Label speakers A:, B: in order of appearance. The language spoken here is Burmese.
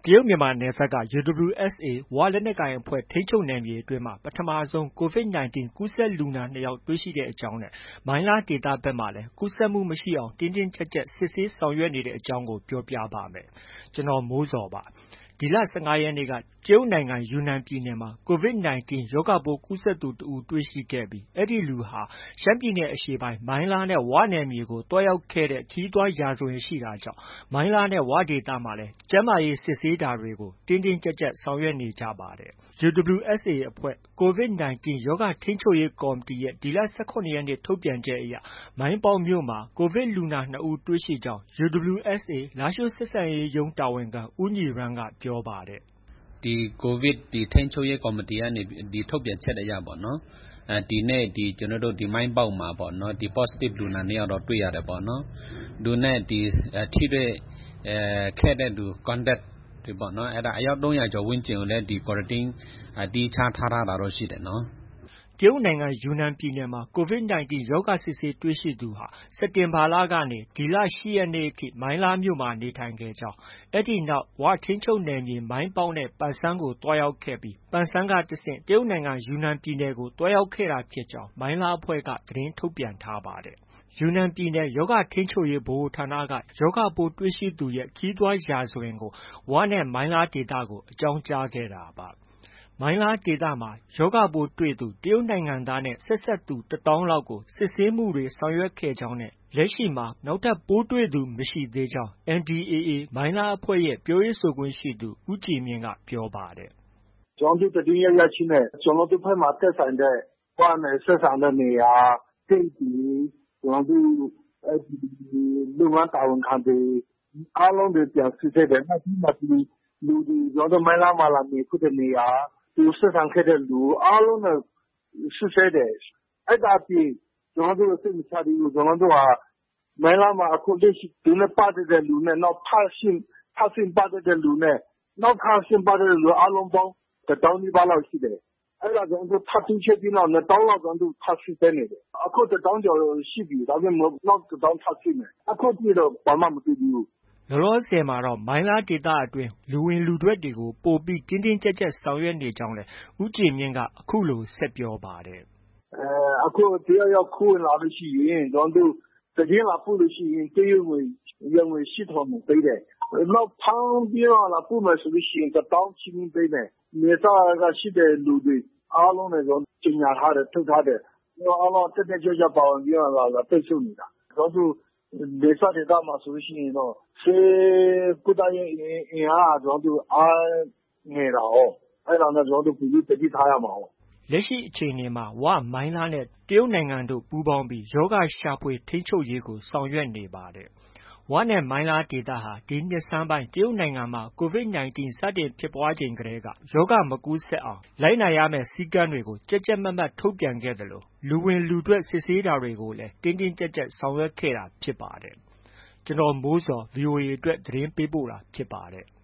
A: ရုတ်မြန်မာနယ်စပ်က UWSA ဝလက်နက်ကိုင်အဖွဲ့ထိန်းချုပ်နယ်မြေအတွင်းမှာ ပထမဆုံး COVID-19 ကူးစက်လူနာ ၂ ယောက်တွေ့ရှိတဲ့အကြောင်းနဲ့ မိုင်းလားဒေသဘက်မှာလည်း ကူးစက်မှုမရှိအောင် တင်းတင်းကျပ်ကျပ်စစ်ဆေးဆောင်ရွက်နေတဲ့အကြောင်းကို ပြောပြပါမယ်။ ဗွီအိုအေမြန်မာပိုင်းသတင်းထောက် ကိုမိုးဇော်က သတင်းပေးပို့ထားပါတယ်။ ဒီလ ၁၅ ရက်နေ့က တရုတ်နိုင်ငံ ယူနန်ပြည်နယ်မှာ COVID-19 ရောဂါပိုးကူးစက်သူတဦးတွေ့ရှိခဲ့ပြီး အဲဒီလူဟာ ရှမ်းပြည်နယ်အရှေ့ပိုင်း မိုင်းလားနဲ့ ဝနယ်မြေကို သွားရောက်ခဲ့တဲ့ ခရီးသွားရာဇဝင်ရှိတာကြောင့် မိုင်းလားနဲ့ ဝဒေသမှာလည်း ကျန်းမာရေးစစ်ဆေးတာတွေကို တင်းတင်းကျပ်ကျပ်ဆောင်ရွက်နေကြပါတယ်။ UWSA အဖွဲ့ COVID-19 ရောဂါထိန်းချုပ်ရေးကော်မတီရဲ့ ဒီလ ၁၇ ရက်နေ့ ထုတ်ပြန်ချက်အရ မိုင်းပေါက်မြို့မှာ COVID လူနာ ၂ ဦးတွေ့ရှိကြောင်း UWSA လားရှိုးဆက်ဆံရေးရုံးတာဝန်ခံ ဦးညီရန်းက ပြောပါတယ်။
B: “ဒီ COVID ထိန်းချုပ်ရေးကော်မတီကနေ ထုတ်ပြန်ချက်အရပေါ့နော်။ ဒီနေ့ ကျနော်တို့ မိုင်းပေါက်မှာ positive လူနာ ၂ ယောက်တော့ တွေ့ရတယ်ပေါ့နော်။ သူနဲ့ ထိတွေ့ခဲ့တဲ့လူ contact တွေပေါ့နော်။ အယောက် ၃၀၀ ကျော်ဝန်းကျင်ကိုလည်း Quarantine သီးခြားထားထားတာတော့ ရှိတယ်နော်။”
A: တရုတ်နိုင်ငံ ယူနန်ပြည်နယ်မှာ COVID-19 ရောဂါစစ်ဆေးတွေ့ရှိသူဟာ စက်တင်ဘာလကနေ ဒီလ ၈ ရက်နေ့အထိ မိုင်းလားမြို့မှာ နေထိုင်ခဲ့ကြောင်း၊ အဲဒီနောက် ဝထိန်းချုပ်နယ်မြေ မိုင်းပေါက်နဲ့ ပန်ဆန်းကို သွားရောက်ခဲ့ပြီး ပန်ဆန်းကတဆင့် တရုတ်နိုင်ငံ ယူနန်ပြည်နယ်ကို သွားရောက်ခဲ့တာဖြစ်ကြောင်း မိုင်းလားအဖွဲ့က သတင်းထုတ်ပြန်ထားပါတယ်။ ယူနန်ပြည်နယ် ရောဂါထိန်းချုပ်ရေးဗဟိုဌာနက ရောဂါပိုးတွေ့ရှိသူရဲ့ ခရီးသွားရာဇဝင်ကို ဝနဲ့ မိုင်းလားဒေသကို အကြောင်းကြားခဲ့တာပါ။ မိုင်းလားဒေသမှာ ရောဂါပိုးတွေ့သူ တရုတ်နိုင်ငံသားနဲ့ ဆက်စပ်သူ ၁၀,၀၀၀ လောက်ကို စစ်ဆေးမှုတွေ ဆောင်ရွက်ခဲ့ကြောင်းနဲ့ လက်ရှိမှာ နောက်ထပ်ပိုးတွေ့သူမရှိသေးကြောင်း NDAA မိုင်းလားအဖွဲ့ရဲ့ ပြောရေးဆိုခွင့်ရှိသူ ဦးကြည်မြင့်က ပြောပါတယ်
C: ။ “ကျနော်တို့ သတင်းရရချင်းနဲ့ ကျနော်တို့ဘက်မှာ သက်ဆိုင်တဲ့ ဝနဲ့ ဆက်စပ်တဲ့နေရာ၊ ဂိတ်တွေ၊ ကျနော်တို့ လုပ်ငန်းတာဝန်ခံတွေ အားလုံးတွေ ပြန်စစ်ဆေးတယ်။ နောက်ပြီးမှ လူတွေ ကျနော်တို့ မိုင်းလားမှာ လာနေဖူးတဲ့နေရာ၊ ဆက်ဆံခဲ့တဲ့လူ အားလုံးနဲ့ စစ်ဆေးတယ်။ အဲဒါအပြင် ကျနော်တို့ စိတ်မချသေးဘူး။ ကျနော်တို့ဟာ မိုင်းလားမှာ လက်ရှိ သူနဲ့ ပတ်သက်တဲ့လူနဲ့ ထပ်ဆင့်ပတ်သက်တဲ့လူနဲ့ နောက်ထပ်ဆင့်ပတ်သက်တဲ့လူ အားလုံးပေါင်း ၁၀,၀၀၀ နီးပါးလောက်ရှိတယ်။ အဲဒါ ကျနော်တို့ ထပ်တိုးချဲ့ပြီး ၂၀,၀၀၀ လောက် ထပ်စစ်ဆေးနေတယ်။ အခု ၁၀,၀၀၀ ကျော်ရှိပြီ။ ဒါပေမဲ့ နောက် ၁၀,၀၀၀ ထပ်စစ်မယ်။ အခုထိတော့ ဘာမှ မတွေ့သေးဘူး။
A: ” လောလောဆယ်မှာတော့ မိုင်းလားဒေသအတွင်း လူဝင်လူထွက်တွေကို ပိုပြီး တင်းတင်းကျပ်ကျပ်ဆောင်ရွက်နေကြောင်းလည်း ဦးကြည်မြင့်က အခုလို ဆက်ပြောပါတယ်
C: ။ “အခု တယောက်ယောက် ခိုးဝင်လာလို့ရှိရင် ကျနော်တို့ သတင်းလာပို့လို့ရှိရင် တရုတ်ငွေ ယွမ်ငွေ ၈,၀၀၀ ပေးတယ်။ နောက် ဖမ်းပြီးတော့ လာပို့မယ်ဆိုရင် ၁၀,၀၀၀ ချီးမြှင့်ပေးမယ်။ နယ်စပ်က ရှိတဲ့လူတွေ အားလုံးနဲ့ ကြေညာထားတယ်။ ထုတ်ထားတယ်။ အားလုံး တက်တက်ကြွကြွပါဝင်ပြီးတော့ ပိတ်ဆို့နေတာ။ ကျနော်တို့ နယ်စပ်ဒေသမှာဆိုရင်တော့ ဆေးကုသရေးအင်အားက အားငယ်တာကိုး။ အဲဒါနဲ့ ကျနော်တို့ ပိုပြီး သတိထားရမှာကိုး။ ”
A: လက်ရှိအခြေအနေမှာ ဝ၊ မိုင်းလားနဲ့ တရုတ်နိုင်ငံတို့ ပူးပေါင်းပြီး ရောဂါရှာဖွေထိန်းချုပ်ရေးကို ဆောင်ရွက်နေပါတယ်။ ဝနဲ့ မိုင်းလားဒေသဟာ ဒီနှစ်ဆန်းပိုင်း တရုတ်နိုင်ငံမှာ COVID-19 စတင်ဖြစ်ပွားချိန်ကတည်းက ရောဂါမကူးစက်အောင် လိုက်နာရမယ့် စည်းကမ်းတွေကို ကြပ်ကြပ်မတ်မတ် ထုတ်ပြန်ခဲ့သလို လူဝင်လူထွက် စစ်ဆေးတာတွေကိုလည်း တင်းတင်းကျပ်ကျပ် ဆောင်ရွက်ခဲ့တာဖြစ်ပါတယ်။ ကျနော်မိုးဇော် VOA အတွက် သတင်းပေးပို့တာဖြစ်ပါတယ်။